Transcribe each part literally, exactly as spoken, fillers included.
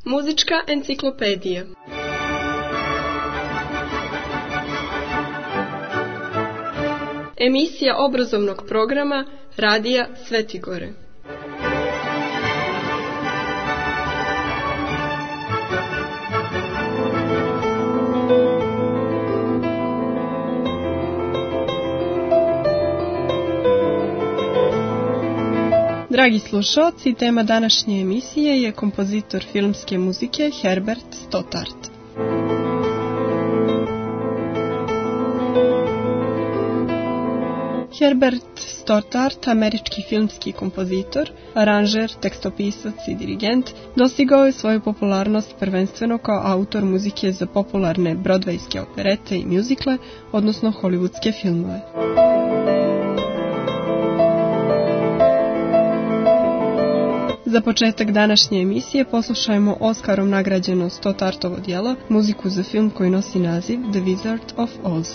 Muzička enciklopedija. Emisija obrazovnog programa Radija Svetigore. Dragi slušalci, tema današnje emisije je kompozitor filmske muzike Herbert Stothart. Herbert Stothart, američki filmski kompozitor, aranžer, tekstopisac i dirigent, dostigao je svoju popularnost prvenstveno kao autor muzike za popularne brodvejske operete i mjuzikle, odnosno hollywoodske filmove. Za početak današnje emisije poslušajmo Oskarom nagrađeno Stothartovo djelo, muziku za film koji nosi naziv The Wizard of Oz.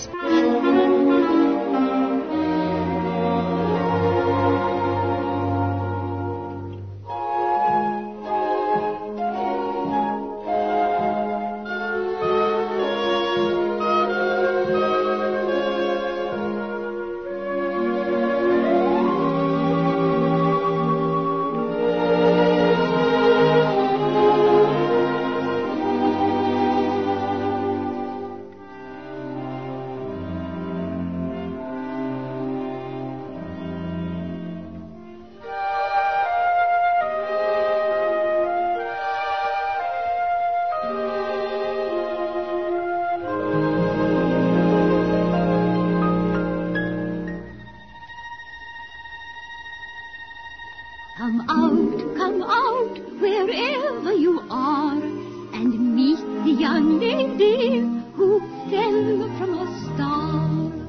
Come out, come out, wherever you are, and meet the young lady who fell from a star.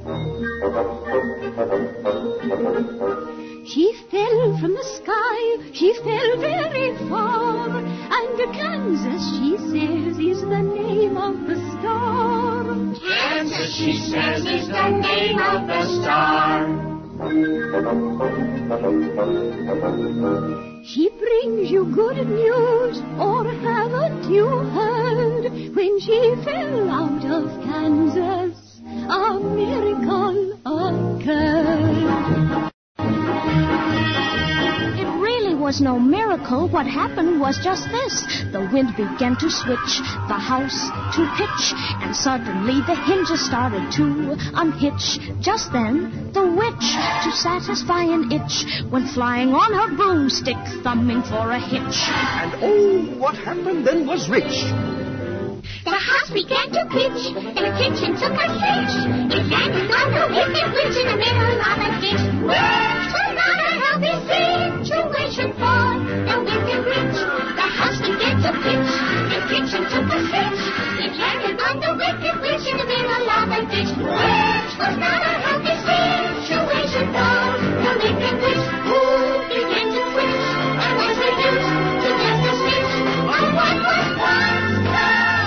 She fell from the sky, she fell very far, and Kansas, she says, is the name of the star. Kansas, she says, is the name of the star. She brings you good news, or haven't you heard? When she fell out of Kansas, a miracle occurred. It really was no miracle. What happened was just this. The wind began to switch, the house to pitch, and suddenly the hinges started to unhitch. Just then, the witch, to satisfy an itch, went flying on her broomstick, thumbing for a hitch. And oh, what happened then was rich. The house began to pitch, and the kitchen took a hitch. It landed on the wicked witch in the middle of a ditch. Which was not a healthy situation for the wicked witch. The house began to pitch, the kitchen took a hitch. It landed on the wicked witch in the middle of a ditch. Which was not a healthy situation for the wicked witch, who began to twitch and was reduced to just a stitch of what was once the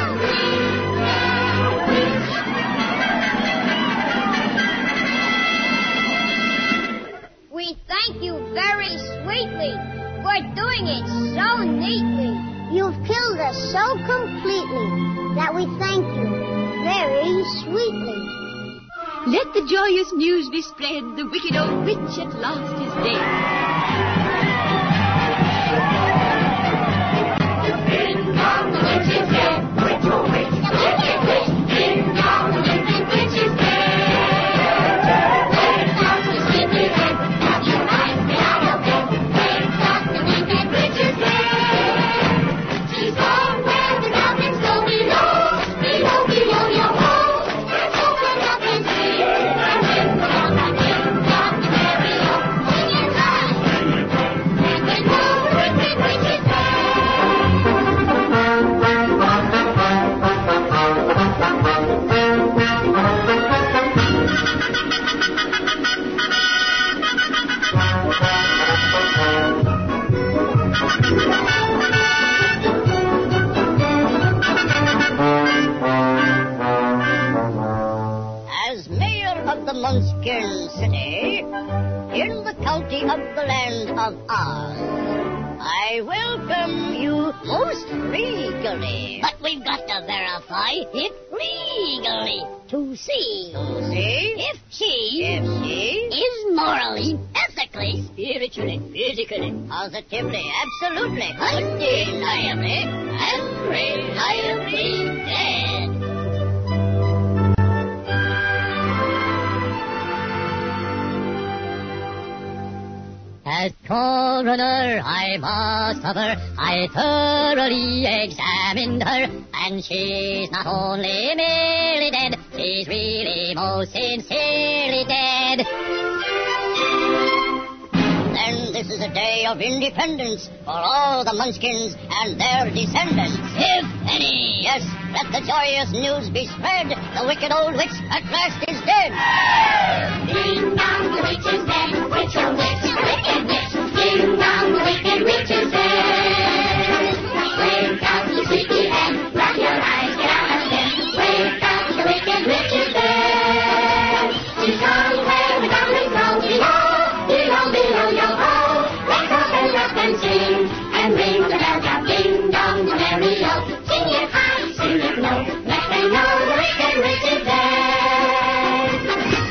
We thank you very sweetly for doing it so neatly. You've killed us so completely that we thank you very sweetly. Let the joyous news be spread, the wicked old witch at last is dead. Ding dong, the witch is dead. Witch, oh witch, the wicked witch. Ding dong, the wicked witch is dead. Wake up the sleepyhead, have your mind get out of bed. Wake up, the wicked witch is dead. She's gone where the mountains go below, below, below your home. Let's open up and see, and then come on, ding dong, the merry old singing time. And then go, the wicked witch is dead. As mayor of the Munchkin City, in the county of the land of Oz, I welcome you most regally. But we've got to verify it legally. To see. To see? If she... If she... is morally, ethically, spiritually, physically, positively, absolutely, undeniably, and reliably dead. As coroner, I must cover, I thoroughly examined her, and she's not only merely dead, she's really most sincerely dead. Then this is a day of independence for all the Munchkins and their descendants, if any. Yes, let the joyous news be spread, the wicked old witch at last is dead. Ding dong, the witch is dead, witch oh witch, the wicked witch. Ding dong, the wicked witch is dead. Wake up, you sleepy head, rub your eyes, get out of bed. Wake up, the wicked witch is dead. She's gone where the goblins go, below, below, below, yo ho. Wake up and laugh and sing, and ring the bell, now ding dong, the merry-o. Sing it high, sing it low, let them know the wicked witch is dead.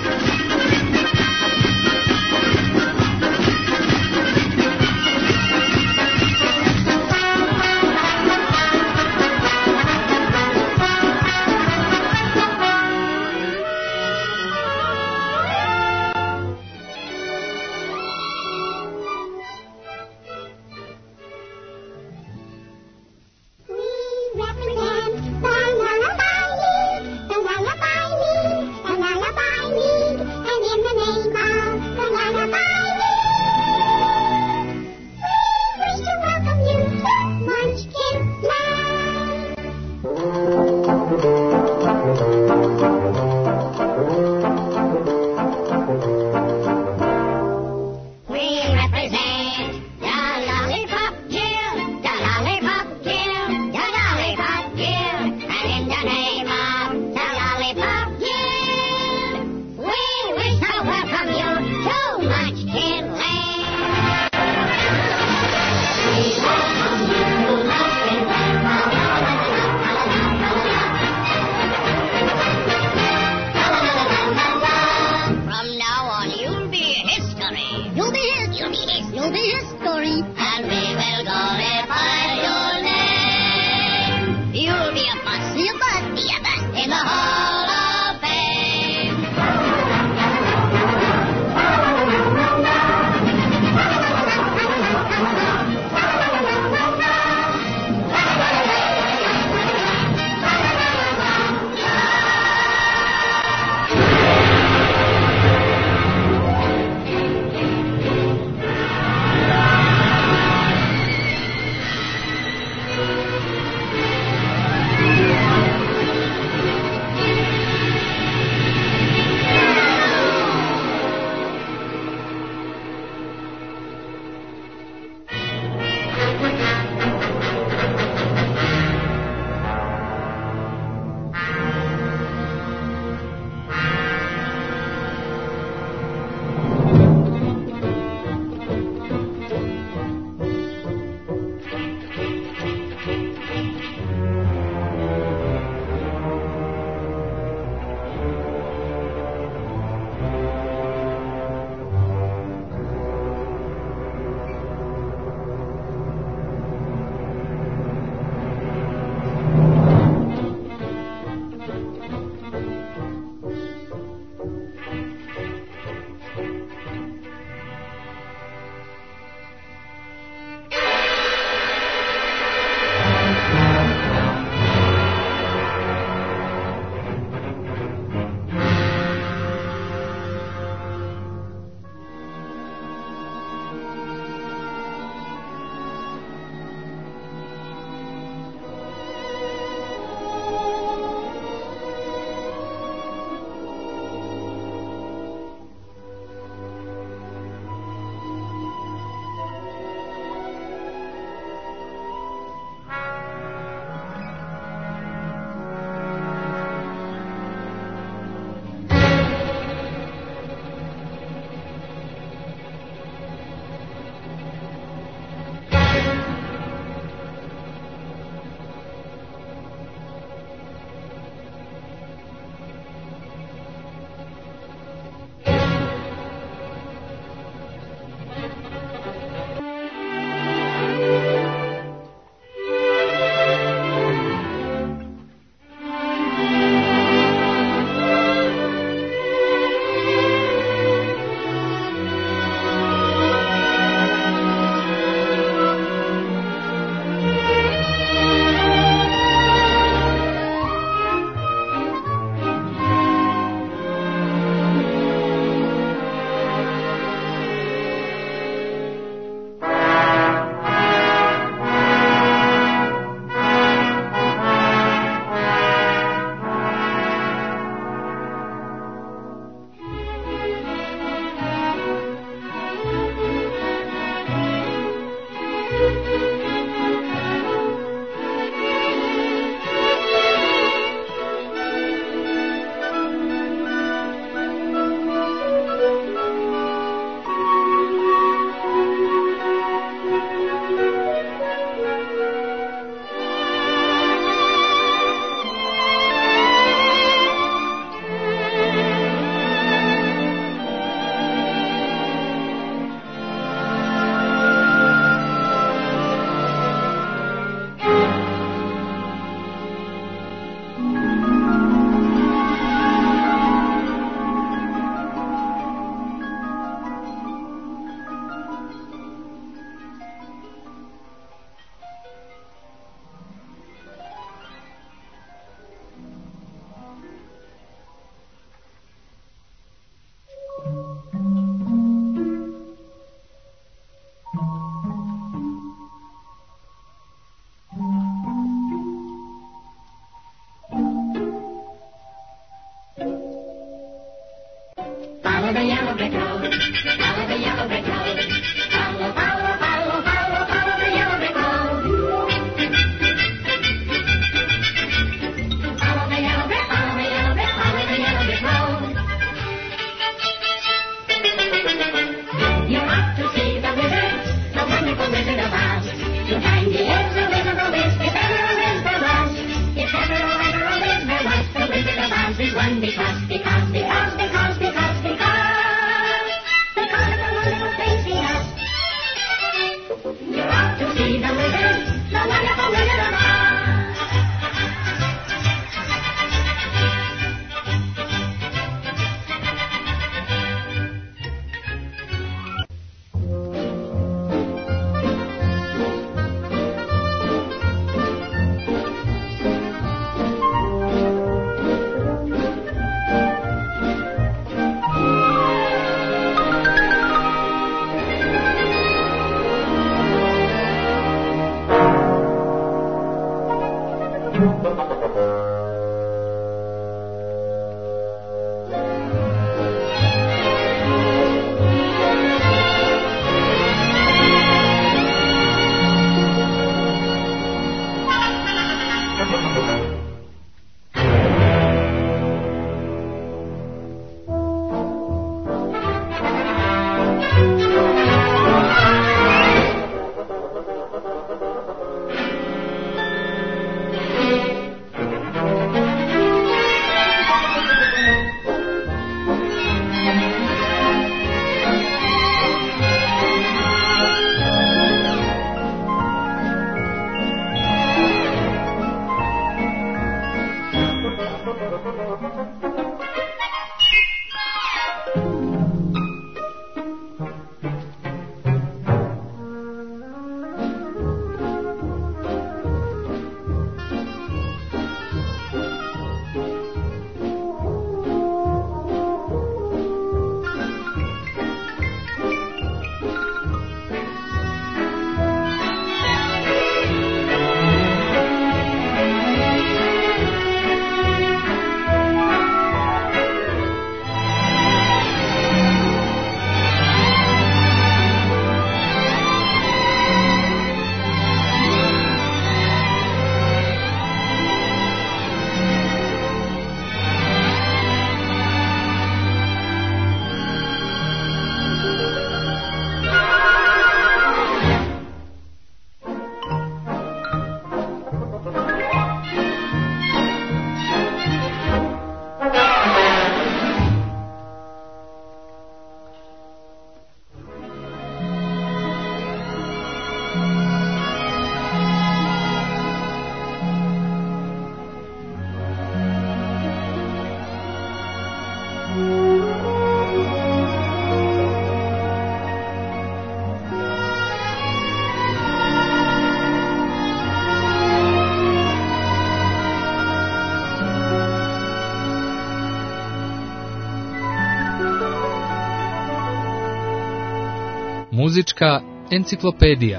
Muzička enciklopedija.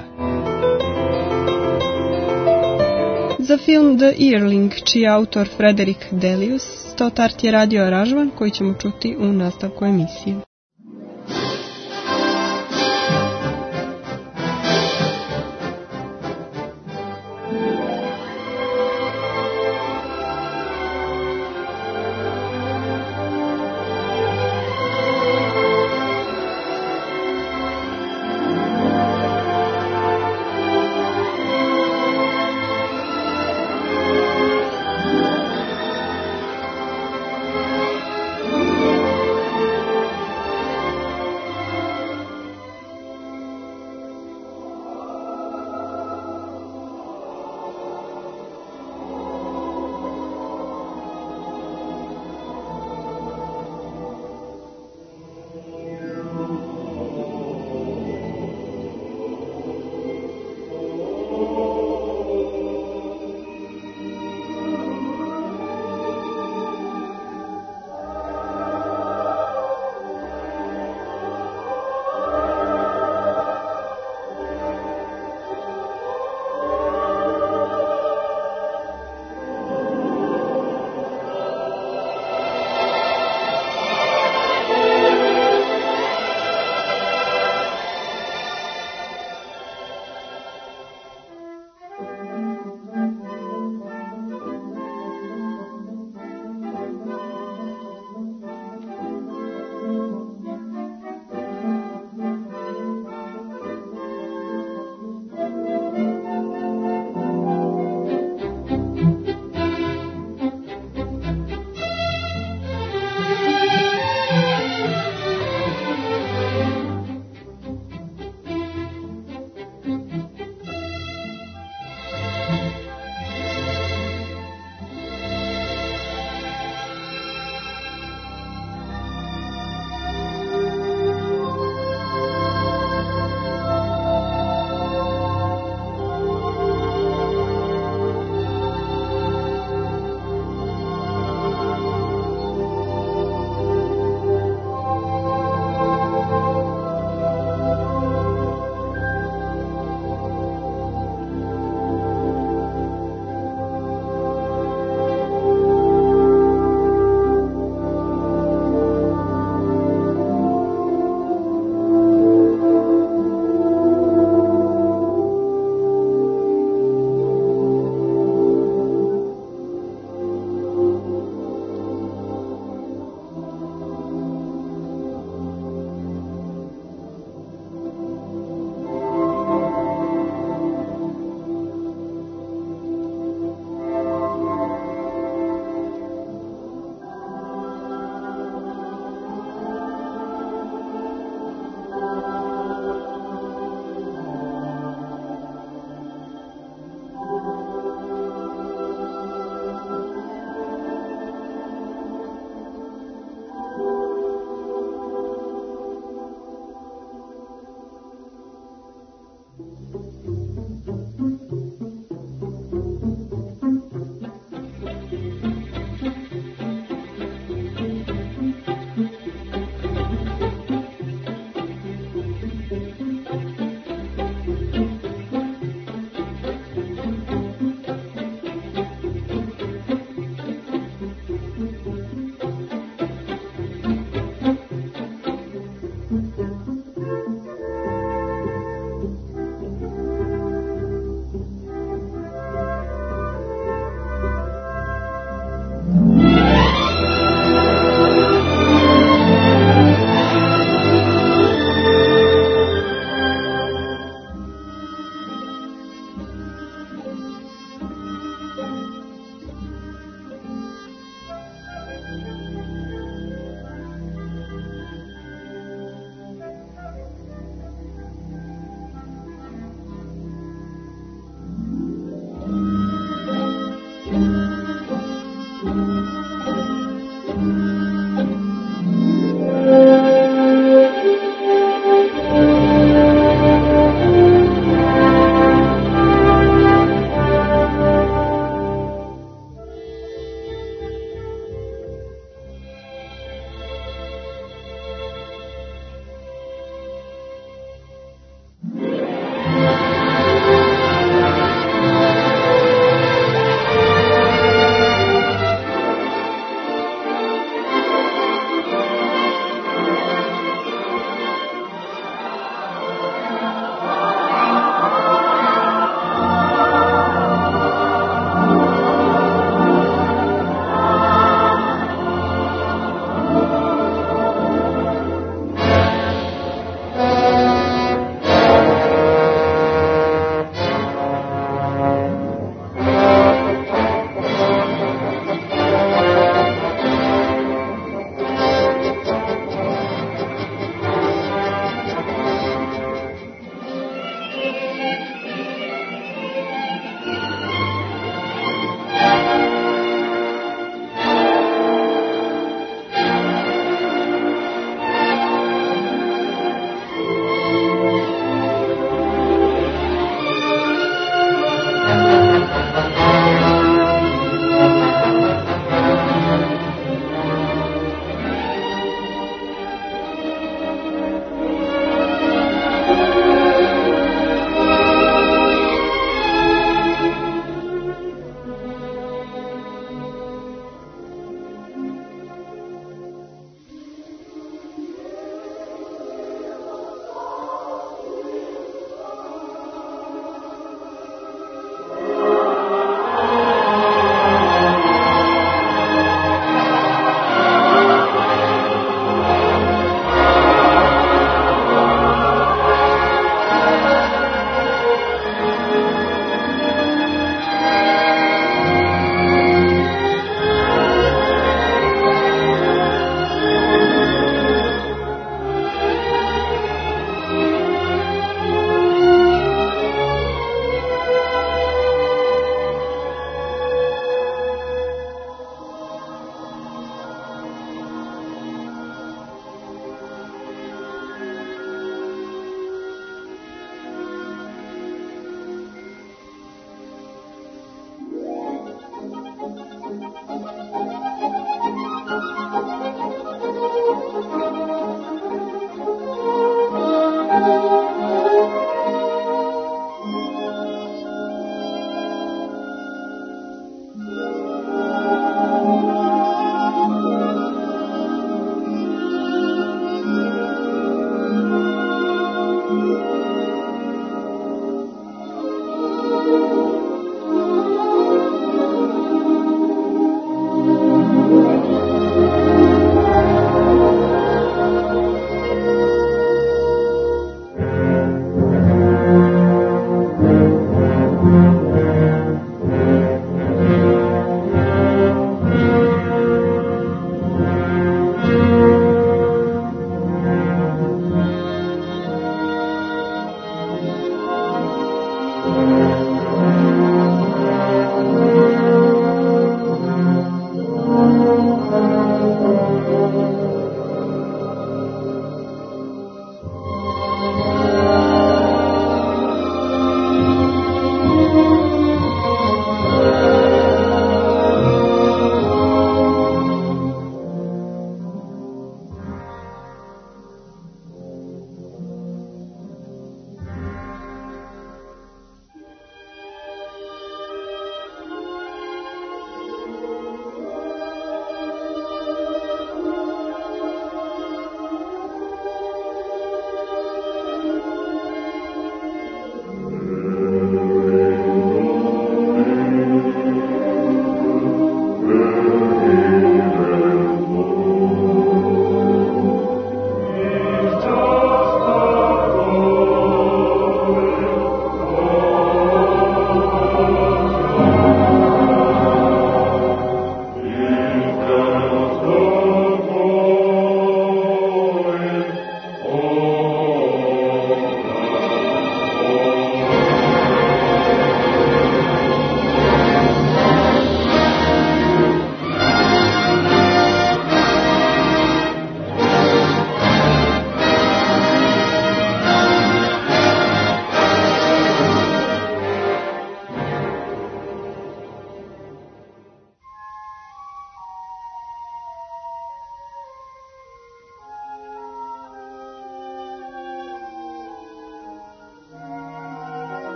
Za film The Yearling, čiji je autor Frederick Delius, Stothard je radio aranžman koji ćemo čuti u nastavku emisije.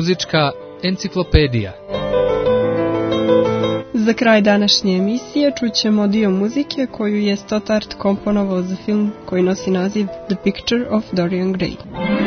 Muzička enciklopedija. Za kraj današnje emisije čućemo dio muzike koju je Stothard komponovao za film koji nosi naziv The Picture of Dorian Gray.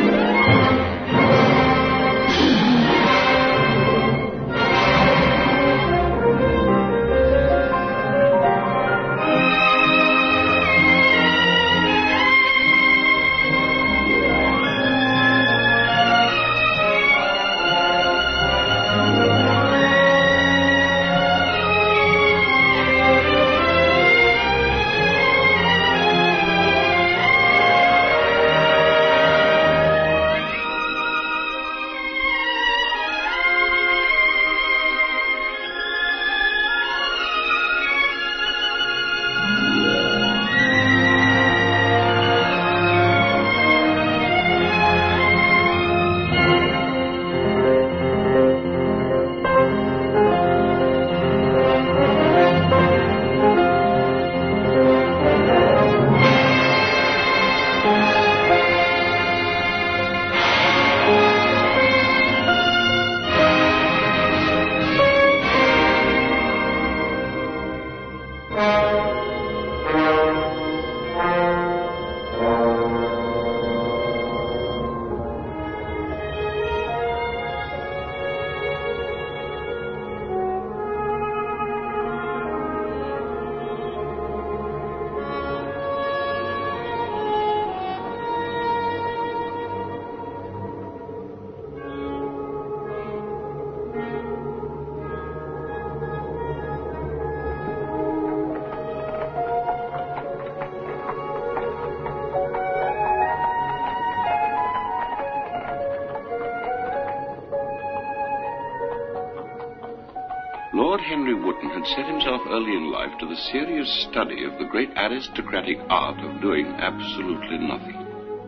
Lord Henry Wotton had set himself early in life to the serious study of the great aristocratic art of doing absolutely nothing.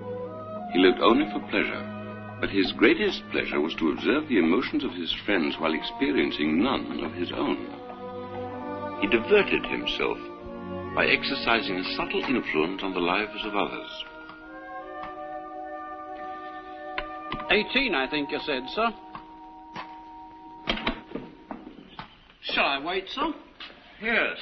He lived only for pleasure, but his greatest pleasure was to observe the emotions of his friends while experiencing none of his own. He diverted himself by exercising a subtle influence on the lives of others. Eighteen, I think you said, sir. Shall I wait, sir? Yes.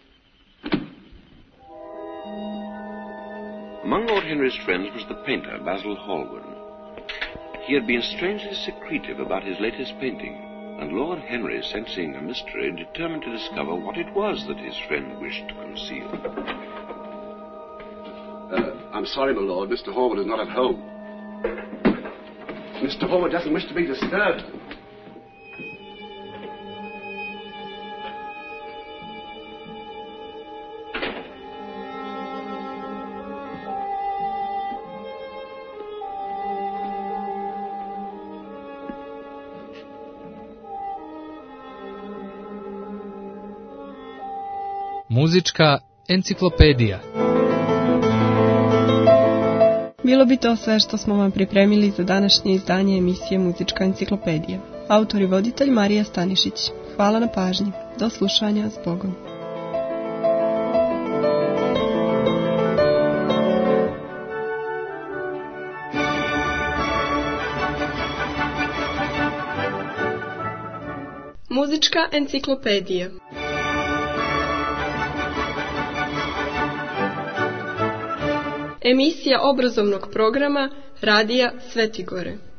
Among Lord Henry's friends was the painter, Basil Hallward. He had been strangely secretive about his latest painting, and Lord Henry, sensing a mystery, determined to discover what it was that his friend wished to conceal. Uh, I'm sorry, my lord. Mister Hallward is not at home. Mister Hallward doesn't wish to be disturbed. Muzička enciklopedija. Bilo bi to sve što smo vam pripremili za današnje izdanje emisije Muzička enciklopedija. Autor i voditelj Marija Stanišić. Hvala na pažnji. Do slušanja, s Bogom. Muzička enciklopedija. Emisija obrazovnog programa Radija Svetigore.